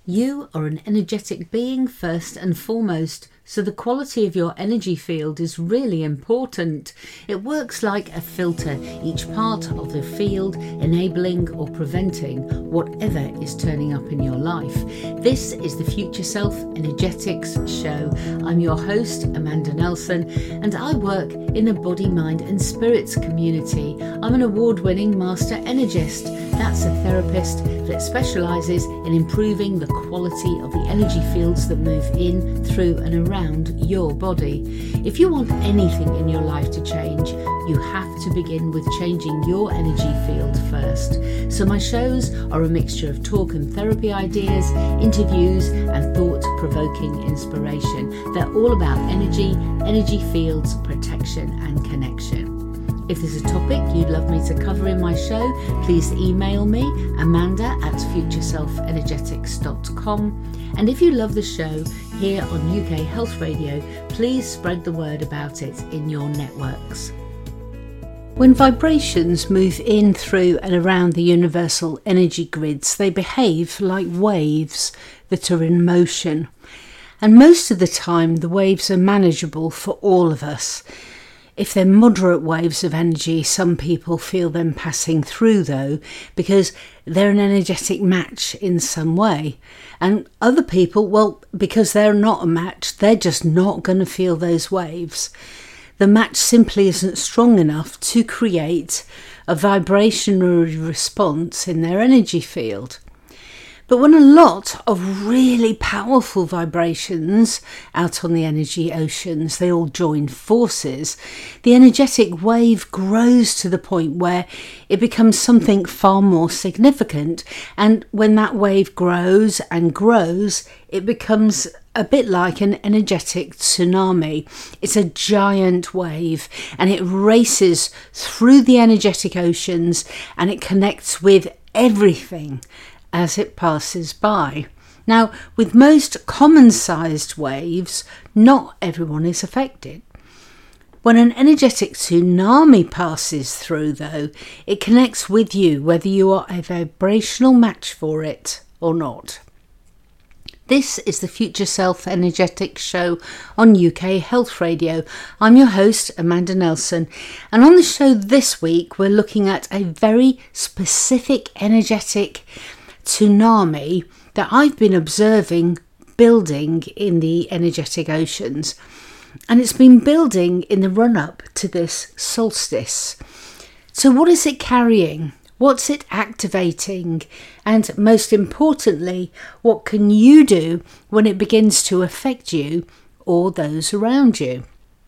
You are an energetic being first and foremost, so the quality of your energy field is really important. It works like a filter, each part of the field enabling or preventing whatever is turning up in your life. This is the Future Self Energetics Show. I'm your host, Amanda Nelson, and I work in the body, mind and spirits community. I'm an award-winning master energist. That's a therapist that specialises in improving the quality of the energy fields that move in, through and around your body. If you want anything in your life to change, you have to begin with changing your energy field first. So my shows are a mixture of talk and therapy ideas, interviews and thought-provoking inspiration. They're all about energy fields, protection and connection. If there's a topic you'd love me to cover in my show, please email me, amanda@futureselfenergetics.com. And if you love the show here on UK Health Radio, please spread the word about it in your networks. When vibrations move in, through and around the universal energy grids, they behave like waves that are in motion. And most of the time, the waves are manageable for all of us. If they're moderate waves of energy, some people feel them passing through though, because they're an energetic match in some way. And other people, well, because they're not a match, they're just not going to feel those waves. The match simply isn't strong enough to create a vibrational response in their energy field. But when a lot of really powerful vibrations out on the energy oceans, they all join forces, the energetic wave grows to the point where it becomes something far more significant. And when that wave grows and grows, it becomes a bit like an energetic tsunami. It's a giant wave and it races through the energetic oceans and it connects with everything as it passes by. Now, with most common-sized waves, not everyone is affected. When an energetic tsunami passes through, though, it connects with you, whether you are a vibrational match for it or not. This is the Future Self Energetics Show on UK Health Radio. I'm your host, Amanda Nelson, and on the show this week, we're looking at a very specific energetic tsunami that I've been observing building in the energetic oceans, and it's been building in the run-up to this solstice. So what is it carrying? What's it activating? And most importantly, what can you do when it begins to affect you or those around you?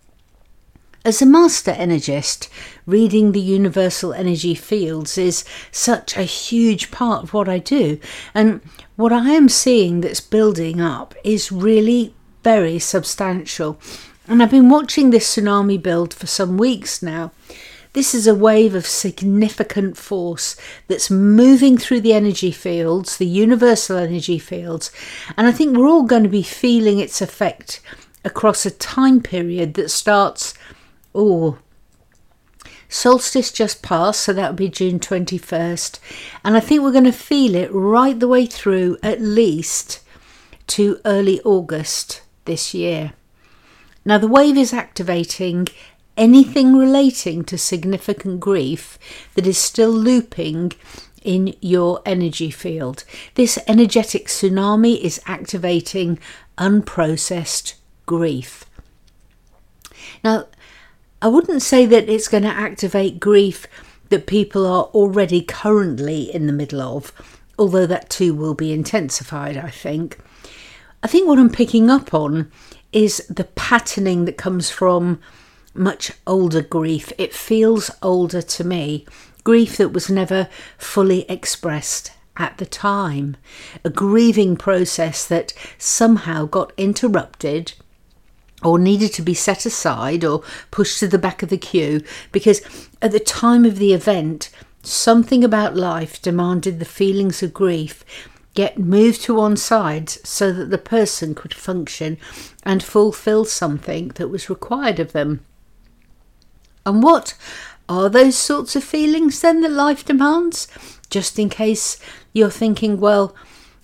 As a master energist, reading the universal energy fields is such a huge part of what I do. And what I am seeing that's building up is really very substantial. And I've been watching this tsunami build for some weeks now. This is a wave of significant force that's moving through the energy fields, the universal energy fields. And I think we're all going to be feeling its effect across a time period that starts solstice just passed, so that would be June 21st. And I think we're going to feel it right the way through at least to early August this year. Now, the wave is activating anything relating to significant grief that is still looping in your energy field. This energetic tsunami is activating unprocessed grief. Now, I wouldn't say that it's going to activate grief that people are already currently in the middle of, although that too will be intensified, I think. I think what I'm picking up on is the patterning that comes from much older grief. It feels older to me. Grief that was never fully expressed at the time. A grieving process that somehow got interrupted or needed to be set aside or pushed to the back of the queue because at the time of the event, something about life demanded the feelings of grief get moved to one side so that the person could function and fulfill something that was required of them. And what are those sorts of feelings then that life demands? Just in case you're thinking, well,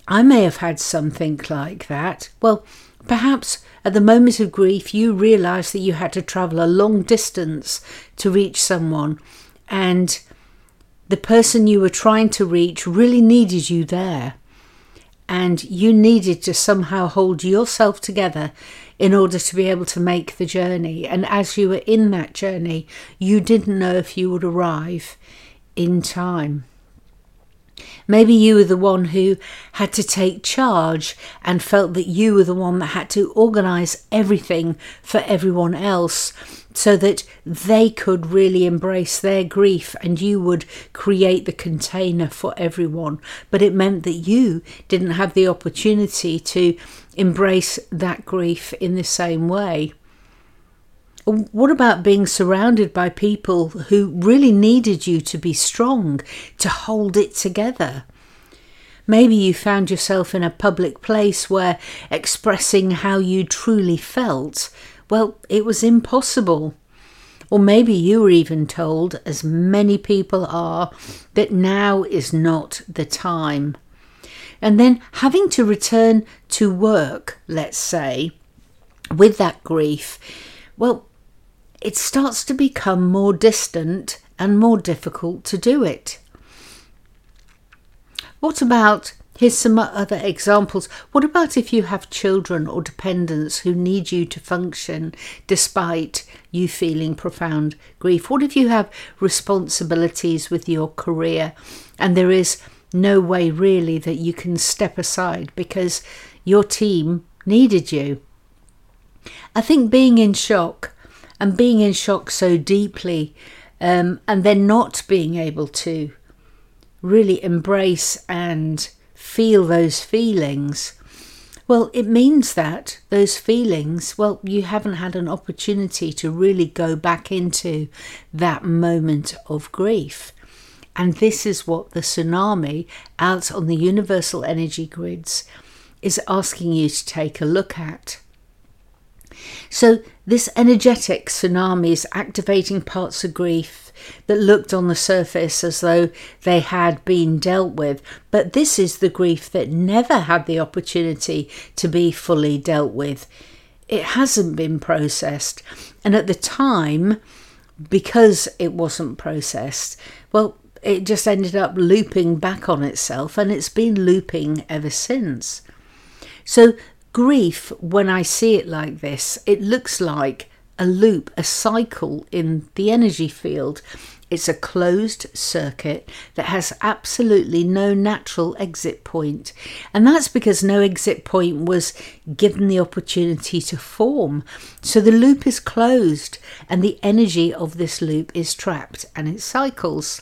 I may have had something like that. Well, perhaps at the moment of grief, you realised that you had to travel a long distance to reach someone, and the person you were trying to reach really needed you there. And you needed to somehow hold yourself together in order to be able to make the journey. And as you were in that journey, you didn't know if you would arrive in time. Maybe you were the one who had to take charge and felt that you were the one that had to organise everything for everyone else so that they could really embrace their grief and you would create the container for everyone. But it meant that you didn't have the opportunity to embrace that grief in the same way. What about being surrounded by people who really needed you to be strong, to hold it together? Maybe you found yourself in a public place where expressing how you truly felt, well, it was impossible. Or maybe you were even told, as many people are, that now is not the time. And then having to return to work, let's say, with that grief, well, it starts to become more distant and more difficult to do it. What about, here's some other examples. What about if you have children or dependents who need you to function despite you feeling profound grief? What if you have responsibilities with your career and there is no way really that you can step aside because your team needed you? I think being in shock, and being in shock so deeply, and then not being able to really embrace and feel those feelings, well, it means that those feelings, well, you haven't had an opportunity to really go back into that moment of grief. And this is what the tsunami out on the universal energy grids is asking you to take a look at. So this energetic tsunami is activating parts of grief that looked on the surface as though they had been dealt with. But this is the grief that never had the opportunity to be fully dealt with. It hasn't been processed. And at the time, because it wasn't processed, well, it just ended up looping back on itself, and it's been looping ever since. So grief, when I see it like this, it looks like a loop, a cycle in the energy field. It's a closed circuit that has absolutely no natural exit point. And that's because no exit point was given the opportunity to form. So the loop is closed and the energy of this loop is trapped and it cycles.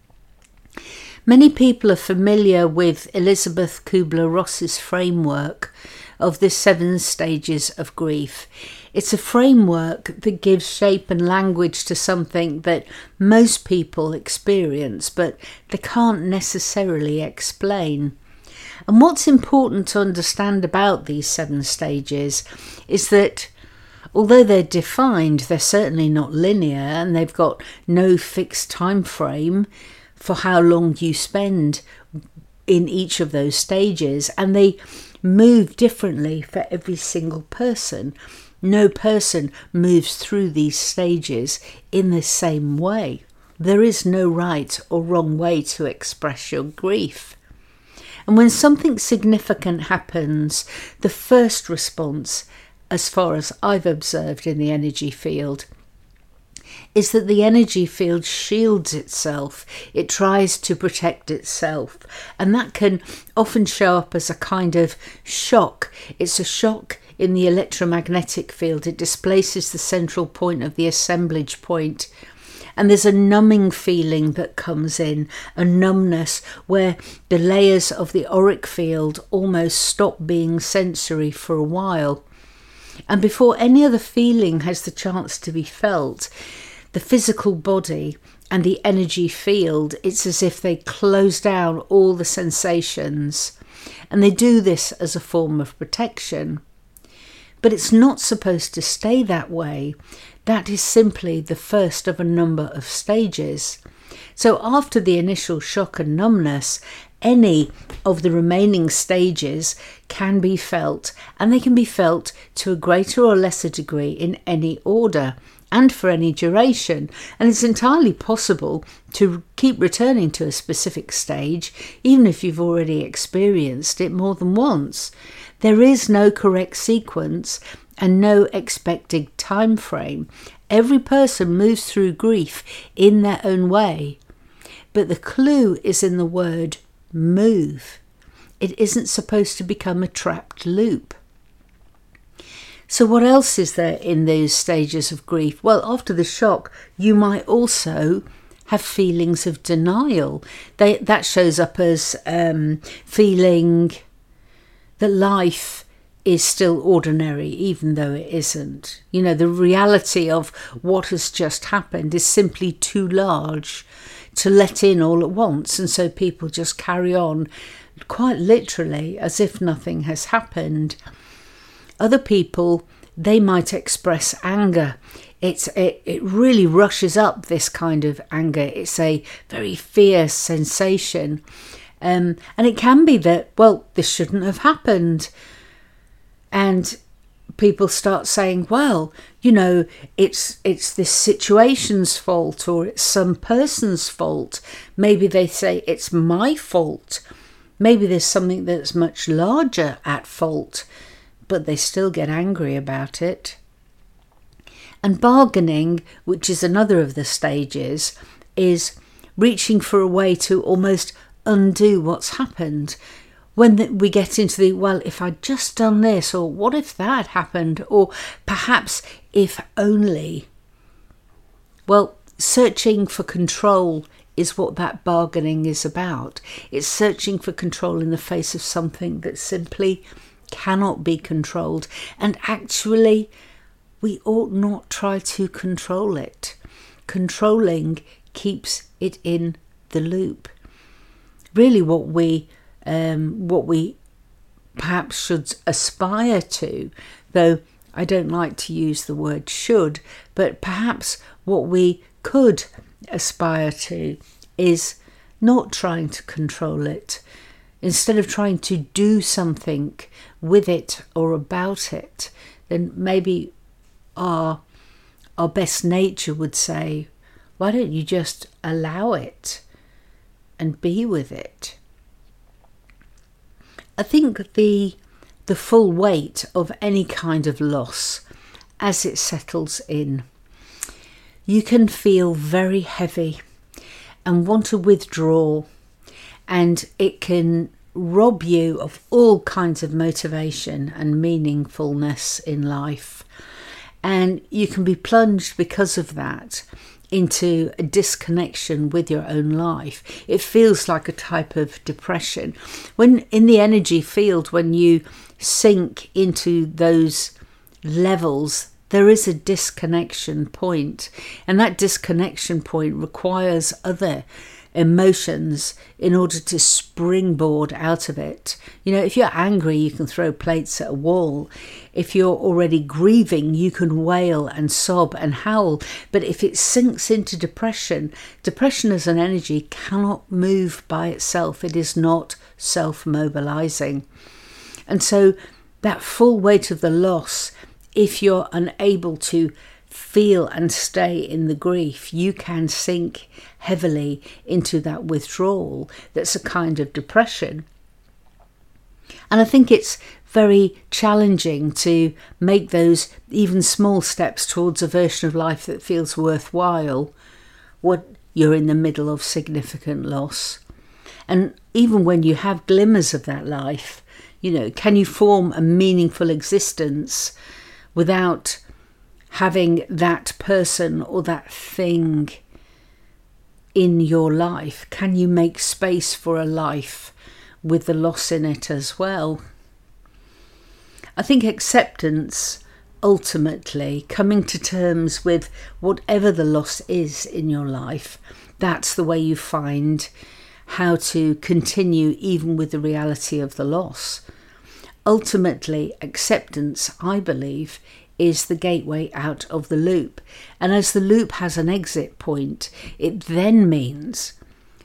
Many people are familiar with Elizabeth Kubler-Ross's framework of the 7 stages of grief. It's a framework that gives shape and language to something that most people experience, but they can't necessarily explain. And what's important to understand about these 7 stages is that although they're defined, they're certainly not linear, and they've got no fixed time frame for how long you spend in each of those stages, and they move differently for every single person. No person moves through these stages in the same way. There is no right or wrong way to express your grief. And when something significant happens, the first response, as far as I've observed in the energy field, is that the energy field shields itself. It tries to protect itself. And that can often show up as a kind of shock. It's a shock in the electromagnetic field. It displaces the central point of the assemblage point. And there's a numbing feeling that comes in, a numbness where the layers of the auric field almost stop being sensory for a while. And before any other feeling has the chance to be felt, the physical body and the energy field, it's as if they close down all the sensations. And they do this as a form of protection. But it's not supposed to stay that way. That is simply the first of a number of stages. So after the initial shock and numbness, any of the remaining stages can be felt, and they can be felt to a greater or lesser degree in any order and for any duration. And it's entirely possible to keep returning to a specific stage, even if you've already experienced it more than once. There is no correct sequence and no expected time frame. Every person moves through grief in their own way. But the clue is in the word move. It isn't supposed to become a trapped loop. So what else is there in those stages of grief? Well, after the shock, you might also have feelings of denial. That shows up as feeling that life is still ordinary, even though it isn't. You know, the reality of what has just happened is simply too large to let in all at once. And so people just carry on quite literally as if nothing has happened. Other people, they might express anger. It really rushes up, this kind of anger. It's a very fierce sensation. And it can be that, well, this shouldn't have happened. And people start saying, well, you know, it's this situation's fault, or it's some person's fault. Maybe they say it's my fault. Maybe there's something that's much larger at fault, but they still get angry about it. And bargaining, which is another of the stages, is reaching for a way to almost undo what's happened. When we get into the, well, if I'd just done this, or what if that happened, or perhaps if only. Well, searching for control is what that bargaining is about. It's searching for control in the face of something that simply cannot be controlled. And actually, we ought not try to control it. Controlling keeps it in the loop. Really what we perhaps should aspire to, though I don't like to use the word should, but perhaps what we could aspire to is not trying to control it. Instead of trying to do something with it or about it, then maybe our best nature would say, why don't you just allow it and be with it? I think the full weight of any kind of loss, as it settles in, you can feel very heavy and want to withdraw, and it can rob you of all kinds of motivation and meaningfulness in life. And you can be plunged because of that into a disconnection with your own life. It feels like a type of depression. When in the energy field, when you sink into those levels, there is a disconnection point, and that disconnection point requires other emotions in order to springboard out of it. You know, if you're angry, you can throw plates at a wall. If you're already grieving, you can wail and sob and howl. But if it sinks into depression as an energy cannot move by itself. It is not self-mobilizing. And so that full weight of the loss, if you're unable to feel and stay in the grief, you can sink heavily into that withdrawal that's a kind of depression. And I think it's very challenging to make those even small steps towards a version of life that feels worthwhile when you're in the middle of significant loss. And even when you have glimmers of that life, you know, can you form a meaningful existence without having that person or that thing in your life? Can you make space for a life with the loss in it as well? I think acceptance, ultimately, coming to terms with whatever the loss is in your life, that's the way you find how to continue even with the reality of the loss. Ultimately, acceptance, I believe, is the gateway out of the loop. And as the loop has an exit point, it then means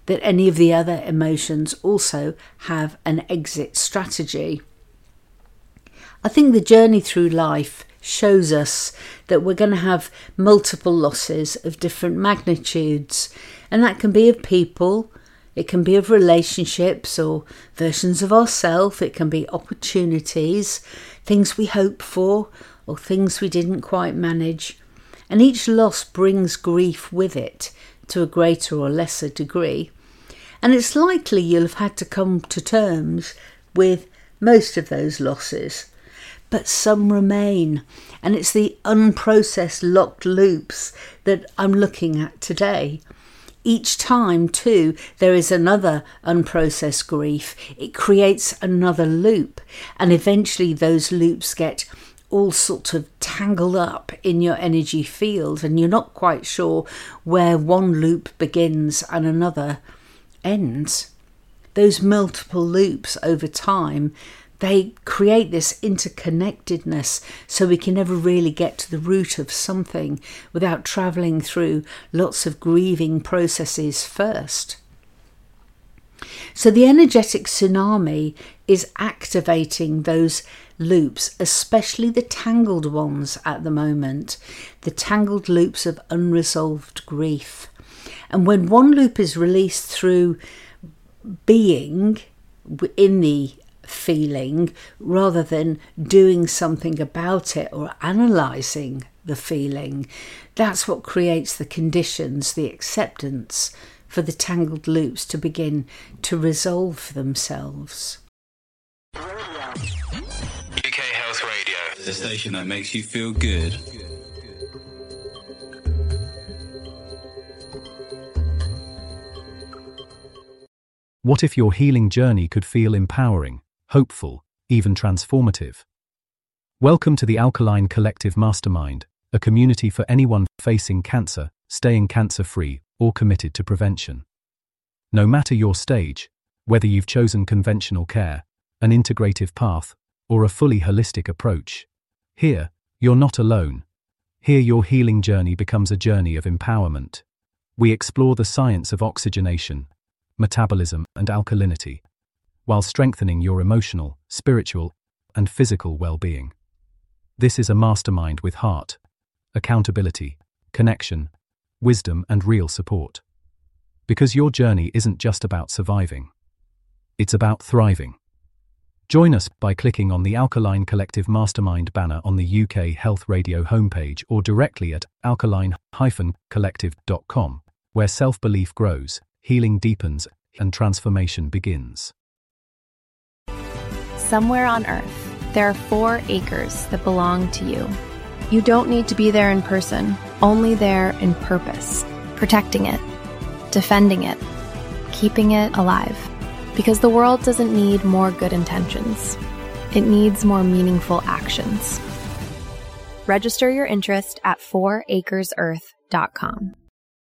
that any of the other emotions also have an exit strategy. I think the journey through life shows us that we're going to have multiple losses of different magnitudes, and that can be of people, it can be of relationships or versions of ourselves, it can be opportunities, things we hope for or things we didn't quite manage. And each loss brings grief with it to a greater or lesser degree. And it's likely you'll have had to come to terms with most of those losses. But some remain, and it's the unprocessed locked loops that I'm looking at today. Each time, too, there is another unprocessed grief. It creates another loop, and eventually those loops get all sorts of tangled up in your energy field, and you're not quite sure where one loop begins and another ends. Those multiple loops over time, they create this interconnectedness, so we can never really get to the root of something without travelling through lots of grieving processes first. So the energetic tsunami is activating those loops, especially the tangled ones at the moment, the tangled loops of unresolved grief. And when one loop is released through being in the feeling rather than doing something about it or analysing the feeling, that's what creates the conditions, the acceptance for the tangled loops to begin to resolve themselves. UK Health Radio, the station that makes you feel good. What if your healing journey could feel empowering, hopeful, even transformative? Welcome to the Alkaline Collective Mastermind, a community for anyone facing cancer, staying cancer-free, or committed to prevention. No matter your stage, whether you've chosen conventional care, an integrative path, or a fully holistic approach, here, you're not alone. Here your healing journey becomes a journey of empowerment. We explore the science of oxygenation, metabolism, and alkalinity, while strengthening your emotional, spiritual, and physical well-being. This is a mastermind with heart, accountability, connection, wisdom, and real support. Because your journey isn't just about surviving. It's about thriving. Join us by clicking on the Alkaline Collective Mastermind banner on the UK Health Radio homepage or directly at alkaline-collective.com, where self-belief grows, healing deepens, and transformation begins. Somewhere on Earth, there are 4 acres that belong to you. You don't need to be there in person, only there in purpose, protecting it, defending it, keeping it alive. Because the world doesn't need more good intentions. It needs more meaningful actions. Register your interest at 4acresearth.com.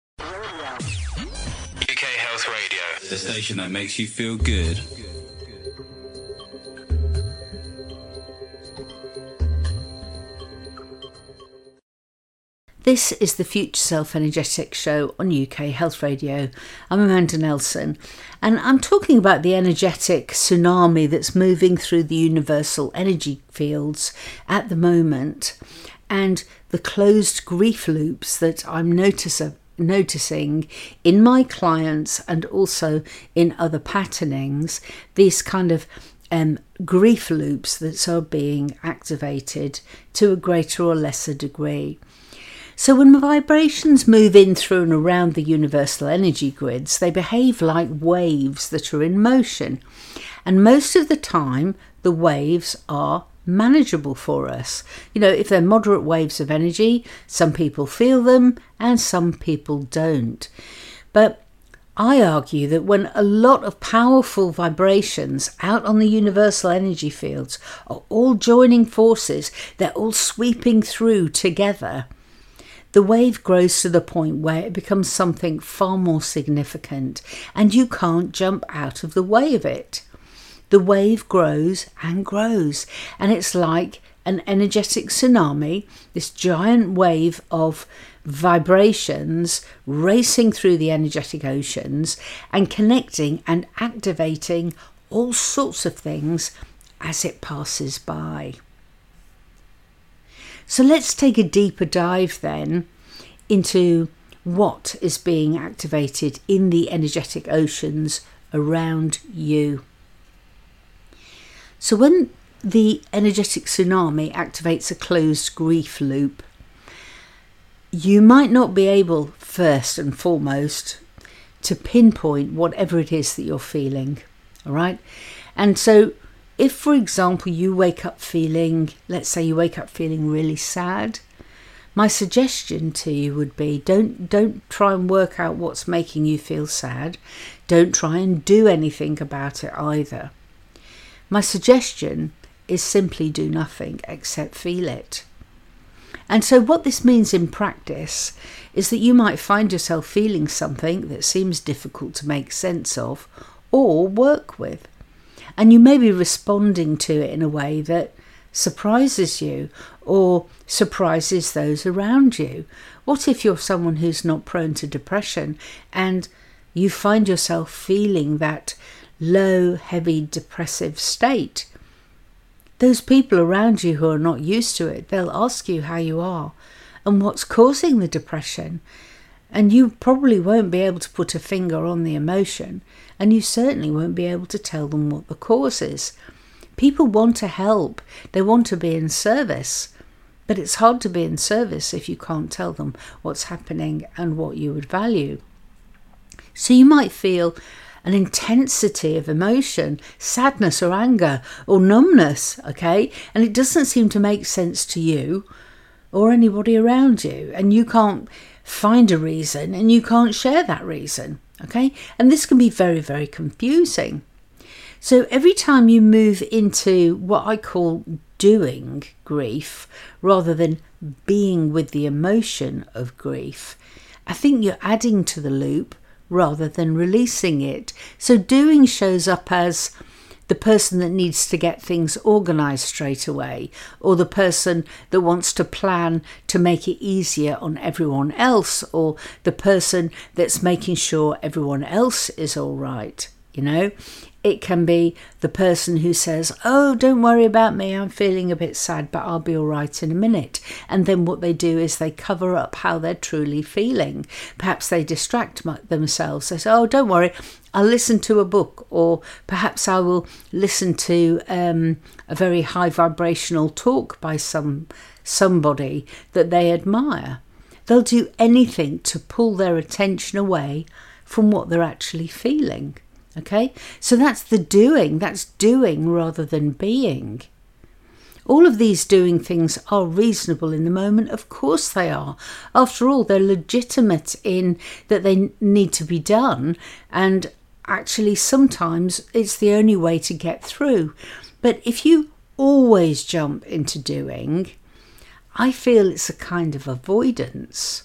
UK Health Radio, the station that makes you feel good. This is the Future Self Energetic Show on UK Health Radio. I'm Amanda Nelson, and I'm talking about the energetic tsunami that's moving through the universal energy fields at the moment, and the closed grief loops that I'm noticing in my clients and also in other patternings, these kind of grief loops that are being activated to a greater or lesser degree. So when vibrations move in through and around the universal energy grids, they behave like waves that are in motion. And most of the time, the waves are manageable for us. You know, if they're moderate waves of energy, some people feel them and some people don't. But I argue that when a lot of powerful vibrations out on the universal energy fields are all joining forces, they're all sweeping through together, the wave grows to the point where it becomes something far more significant, and you can't jump out of the way of it. The wave grows and grows, and it's like an energetic tsunami, this giant wave of vibrations racing through the energetic oceans and connecting and activating all sorts of things as it passes by. So let's take a deeper dive then into what is being activated in the energetic oceans around you. So when the energetic tsunami activates a closed grief loop, you might not be able, first and foremost, to pinpoint whatever it is that you're feeling, all right? And so if, for example, you wake up feeling, let's say you wake up feeling really sad, my suggestion to you would be don't try and work out what's making you feel sad. Don't try and do anything about it either. My suggestion is simply do nothing except feel it. And so what this means in practice is that you might find yourself feeling something that seems difficult to make sense of or work with. And you may be responding to it in a way that surprises you or surprises those around you. What if you're someone who's not prone to depression and you find yourself feeling that low, heavy, depressive state? Those people around you who are not used to it, they'll ask you how you are and what's causing the depression. And you probably won't be able to put a finger on the emotion, and you certainly won't be able to tell them what the cause is. People want to help, they want to be in service, but it's hard to be in service if you can't tell them what's happening and what you would value. So you might feel an intensity of emotion, sadness or anger or numbness, okay? And it doesn't seem to make sense to you or anybody around you, and you can't find a reason and you can't share that reason, okay? And this can be very, very confusing. So every time you move into what I call doing grief rather than being with the emotion of grief, I think you're adding to the loop rather than releasing it. So doing shows up as the person that needs to get things organised straight away, or the person that wants to plan to make it easier on everyone else, or the person that's making sure everyone else is all right, you know. It can be the person who says, oh, don't worry about me, I'm feeling a bit sad, but I'll be all right in a minute. And then what they do is they cover up how they're truly feeling. Perhaps they distract themselves. They say, oh, don't worry, I'll listen to a book, or perhaps I will listen to a very high vibrational talk by somebody that they admire. They'll do anything to pull their attention away from what they're actually feeling. Okay, so that's the doing. That's doing rather than being. All of these doing things are reasonable in the moment. Of course they are. After all, they're legitimate in that they need to be done. And actually, sometimes it's the only way to get through. But if you always jump into doing, I feel it's a kind of avoidance.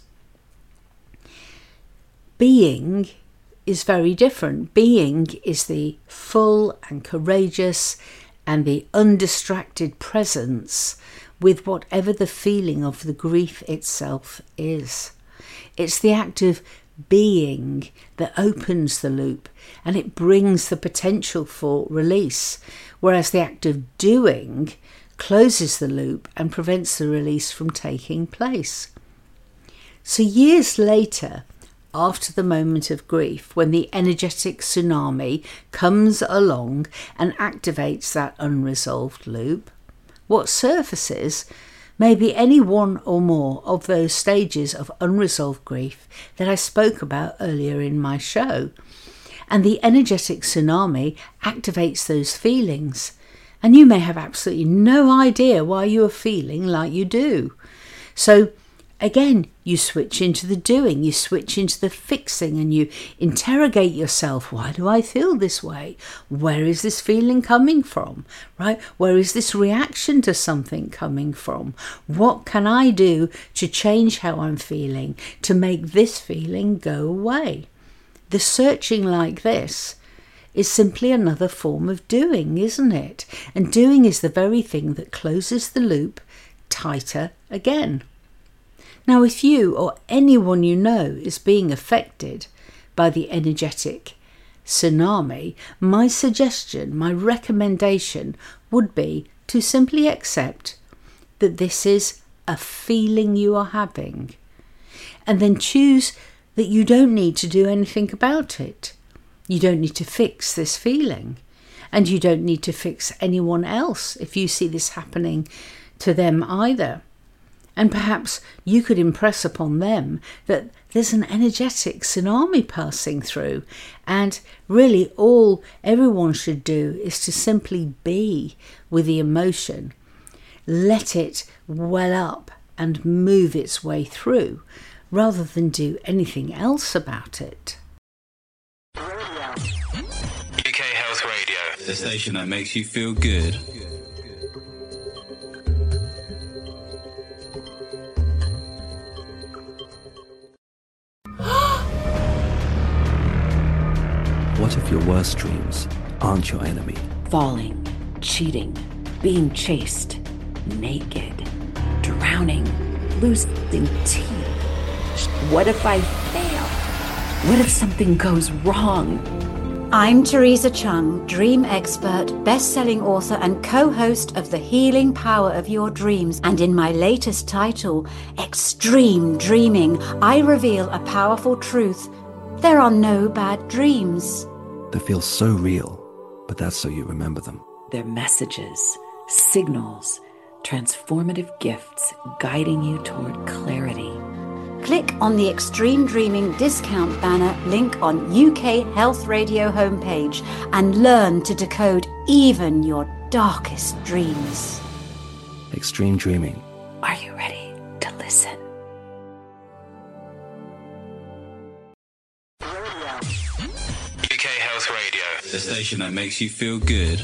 Being is very different. Being is the full and courageous and the undistracted presence with whatever the feeling of the grief itself is. It's the act of being that opens the loop and it brings the potential for release, whereas the act of doing closes the loop and prevents the release from taking place. So years later, after the moment of grief, when the energetic tsunami comes along and activates that unresolved loop, what surfaces may be any one or more of those stages of unresolved grief that I spoke about earlier in my show. And the energetic tsunami activates those feelings, and you may have absolutely no idea why you are feeling like you do. So again, you switch into the doing, you switch into the fixing, and you interrogate yourself. Why do I feel this way? Where is this feeling coming from? Right? Where is this reaction to something coming from? What can I do to change how I'm feeling, to make this feeling go away? The searching like this is simply another form of doing, isn't it? And doing is the very thing that closes the loop tighter again. Now, if you or anyone you know is being affected by the energetic tsunami, my suggestion, my recommendation would be to simply accept that this is a feeling you are having, and then choose that you don't need to do anything about it. You don't need to fix this feeling, and you don't need to fix anyone else if you see this happening to them either. And perhaps you could impress upon them that there's an energetic tsunami passing through, and really all everyone should do is to simply be with the emotion, let it well up and move its way through, rather than do anything else about it. UK Health Radio, the station that makes you feel good. What if your worst dreams aren't your enemy? Falling, cheating, being chased, naked, drowning, losing teeth. What if I fail? What if something goes wrong? I'm Teresa Chung, dream expert, best-selling author and co-host of The Healing Power of Your Dreams. And in my latest title, Extreme Dreaming, I reveal a powerful truth. There are no bad dreams. They feel so real, but that's so you remember them. They're messages, signals, transformative gifts guiding you toward clarity. Click on the Extreme Dreaming discount banner link on UK Health Radio homepage and learn to decode even your darkest dreams. Extreme Dreaming. Are you ready to listen? UK Health Radio, the station that makes you feel good.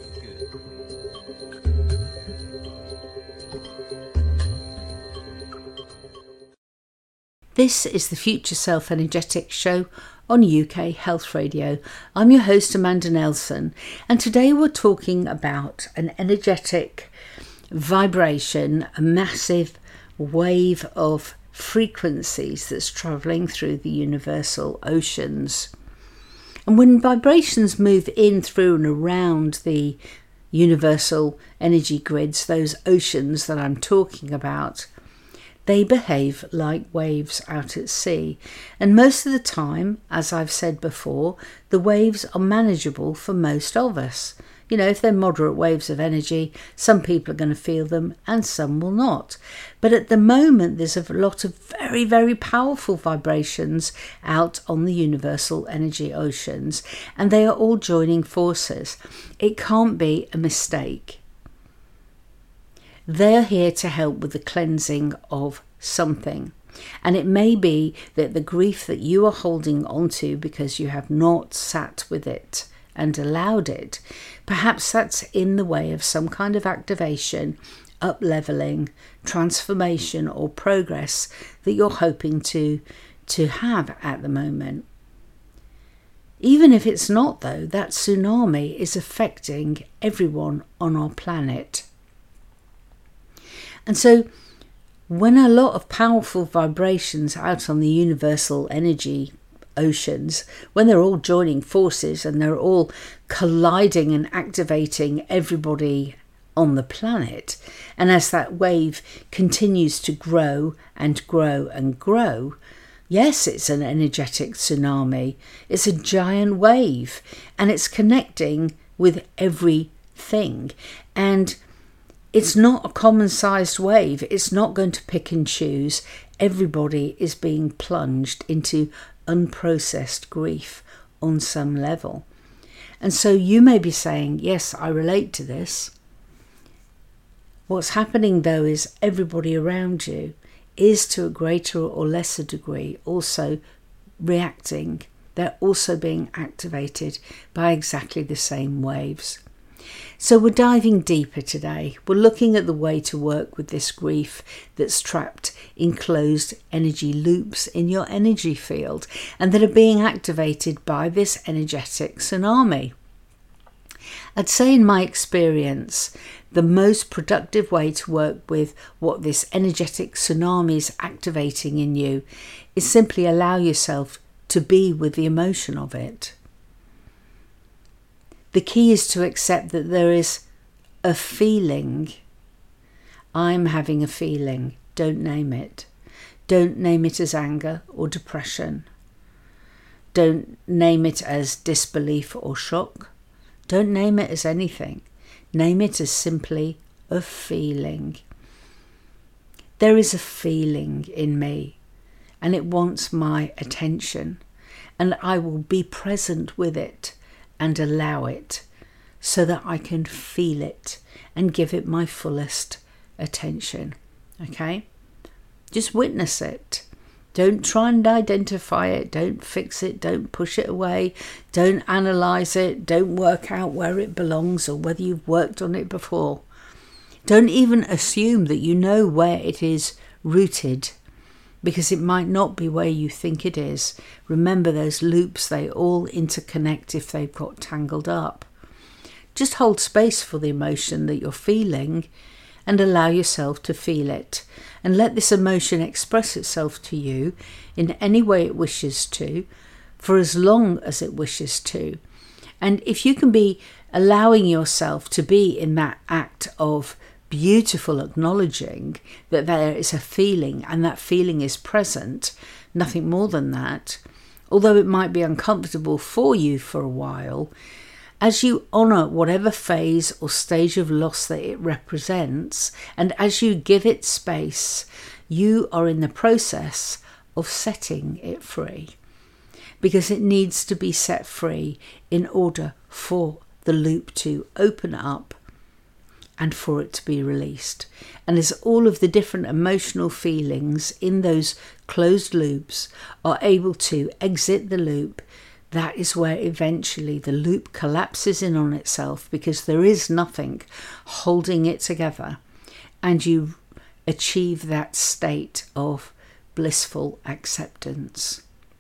This is the Future Self Energetics Show on UK Health Radio. I'm your host, Amanda Nelson, and today we're talking about an energetic vibration, a massive wave of frequencies that's travelling through the universal oceans. And when vibrations move in, through and around the universal energy grids, those oceans that I'm talking about, they behave like waves out at sea. And most of the time, as I've said before, the waves are manageable for most of us. You know, if they're moderate waves of energy, some people are going to feel them and some will not. But at the moment, there's a lot of very, very powerful vibrations out on the universal energy oceans, and they are all joining forces. It can't be a mistake. They're here to help with the cleansing of something. And it may be that the grief that you are holding onto because you have not sat with it and allowed it, perhaps that's in the way of some kind of activation, up-leveling, transformation or progress that you're hoping to have at the moment. Even if it's not, though, that tsunami is affecting everyone on our planet. And so when a lot of powerful vibrations out on the universal energy oceans, when they're all joining forces and they're all colliding and activating everybody on the planet, and as that wave continues to grow and grow and grow, yes, it's an energetic tsunami. It's a giant wave, and it's connecting with everything. And it's not a common-sized wave. It's not going to pick and choose. Everybody is being plunged into unprocessed grief on some level. And so you may be saying, yes, I relate to this. What's happening, though, is everybody around you is, to a greater or lesser degree, also reacting. They're also being activated by exactly the same waves. So we're diving deeper today. We're looking at the way to work with this grief that's trapped in closed energy loops in your energy field and that are being activated by this energetic tsunami. I'd say in my experience, the most productive way to work with what this energetic tsunami is activating in you is simply allow yourself to be with the emotion of it. The key is to accept that there is a feeling. I'm having a feeling. Don't name it. Don't name it as anger or depression. Don't name it as disbelief or shock. Don't name it as anything. Name it as simply a feeling. There is a feeling in me and it wants my attention, and I will be present with it and allow it so that I can feel it and give it my fullest attention. Okay? Just witness it. Don't try and identify it. Don't fix it. Don't push it away. Don't analyse it. Don't work out where it belongs or whether you've worked on it before. Don't even assume that you know where it is rooted, because it might not be where you think it is. Remember, those loops, they all interconnect if they've got tangled up. Just hold space for the emotion that you're feeling and allow yourself to feel it. And let this emotion express itself to you in any way it wishes to, for as long as it wishes to. And if you can be allowing yourself to be in that act of beautiful acknowledging that there is a feeling and that feeling is present, nothing more than that, although it might be uncomfortable for you for a while, as you honour whatever phase or stage of loss that it represents, and as you give it space, you are in the process of setting it free, because it needs to be set free in order for the loop to open up and for it to be released. And as all of the different emotional feelings in those closed loops are able to exit the loop, that is where eventually the loop collapses in on itself, because there is nothing holding it together, and you achieve that state of blissful acceptance.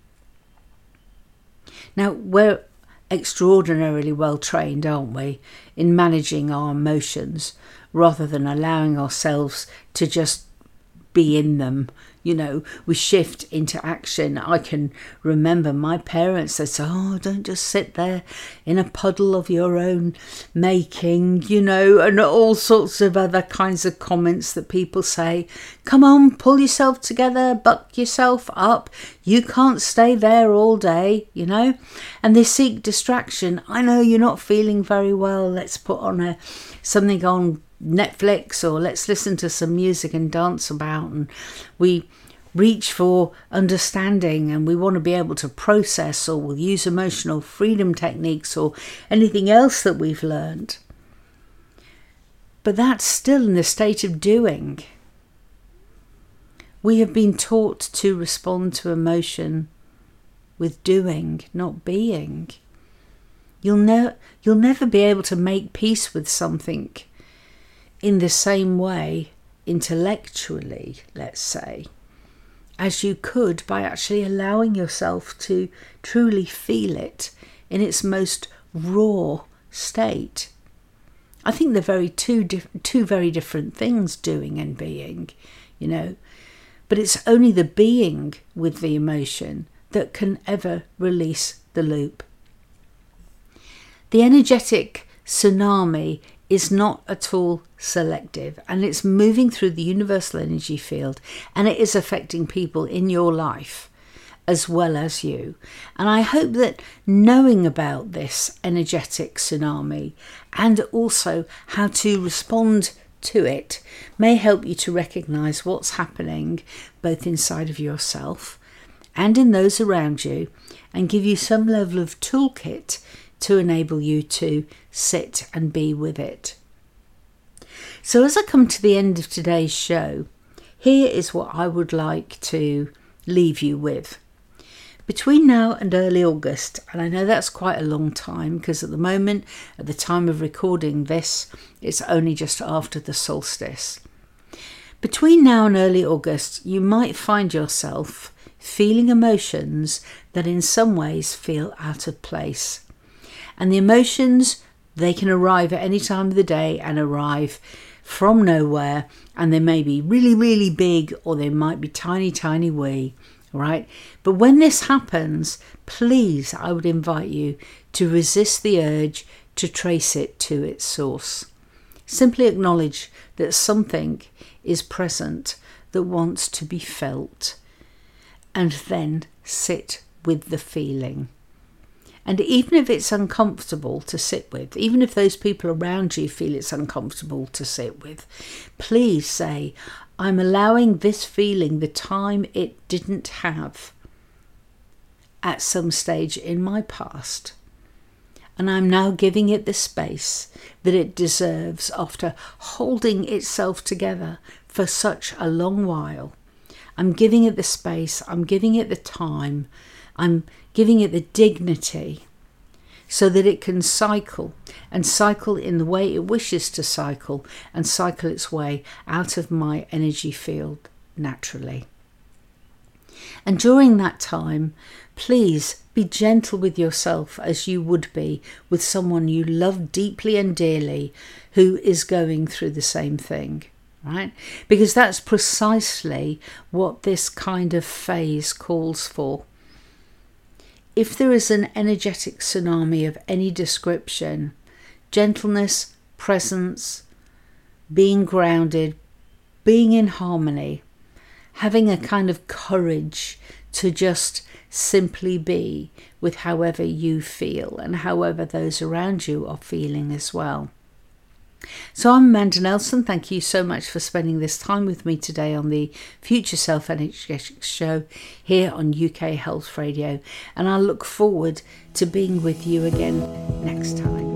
Now, we're extraordinarily well trained, aren't we, in managing our emotions rather than allowing ourselves to just be in them. You know, we shift into action. I can remember my parents, they'd say, oh, don't just sit there in a puddle of your own making, you know, and all sorts of other kinds of comments that people say. Come on, pull yourself together, buck yourself up. You can't stay there all day, you know. And they seek distraction. I know you're not feeling very well. Let's put on something on Netflix, or let's listen to some music and dance about. And we reach for understanding, and we want to be able to process, or we'll use emotional freedom techniques or anything else that we've learned. But that's still in the state of doing. We have been taught to respond to emotion with doing, not being. You'll never be able to make peace with something in the same way intellectually, let's say, as you could by actually allowing yourself to truly feel it in its most raw state. I think they're two very different things, doing and being, you know, but it's only the being with the emotion that can ever release the loop. The energetic tsunami is not at all selective, and it's moving through the universal energy field, and it is affecting people in your life as well as you. And I hope that knowing about this energetic tsunami and also how to respond to it may help you to recognize what's happening both inside of yourself and in those around you, and give you some level of toolkit to enable you to sit and be with it. So as I come to the end of today's show, here is what I would like to leave you with. Between now and early August, and I know that's quite a long time because at the moment, at the time of recording this, it's only just after the solstice. Between now and early August, you might find yourself feeling emotions that in some ways feel out of place. And the emotions, they can arrive at any time of the day and arrive from nowhere, and they may be really, really big or they might be tiny, tiny wee. Right? But when this happens, please, I would invite you to resist the urge to trace it to its source. Simply acknowledge that something is present that wants to be felt, and then sit with the feeling. And even if it's uncomfortable to sit with, even if those people around you feel it's uncomfortable to sit with, please say, I'm allowing this feeling the time it didn't have at some stage in my past. And I'm now giving it the space that it deserves after holding itself together for such a long while. I'm giving it the space, I'm giving it the time, I'm giving it the dignity so that it can cycle and cycle in the way it wishes to cycle and cycle its way out of my energy field naturally. And during that time, please be gentle with yourself as you would be with someone you love deeply and dearly who is going through the same thing, right? Because that's precisely what this kind of phase calls for. If there is an energetic tsunami of any description, gentleness, presence, being grounded, being in harmony, having a kind of courage to just simply be with however you feel and however those around you are feeling as well. So I'm Amanda Nelson. Thank you so much for spending this time with me today on the Future Self Energetics show here on UK Health Radio. And I look forward to being with you again next time.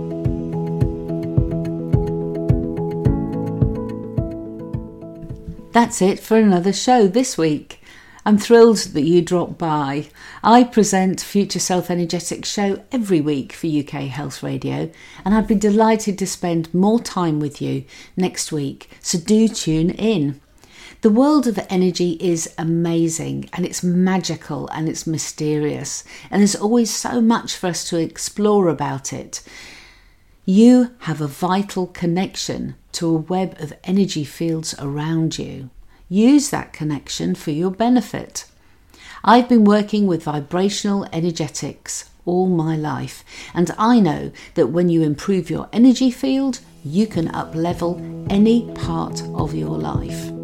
That's it for another show this week. I'm thrilled that you dropped by. I present Future Self Energetics show every week for UK Health Radio, and I'd be delighted to spend more time with you next week, so do tune in. The world of energy is amazing, and it's magical and it's mysterious, and there's always so much for us to explore about it. You have a vital connection to a web of energy fields around you. Use that connection for your benefit. I've been working with vibrational energetics all my life, and I know that when you improve your energy field, you can up-level any part of your life.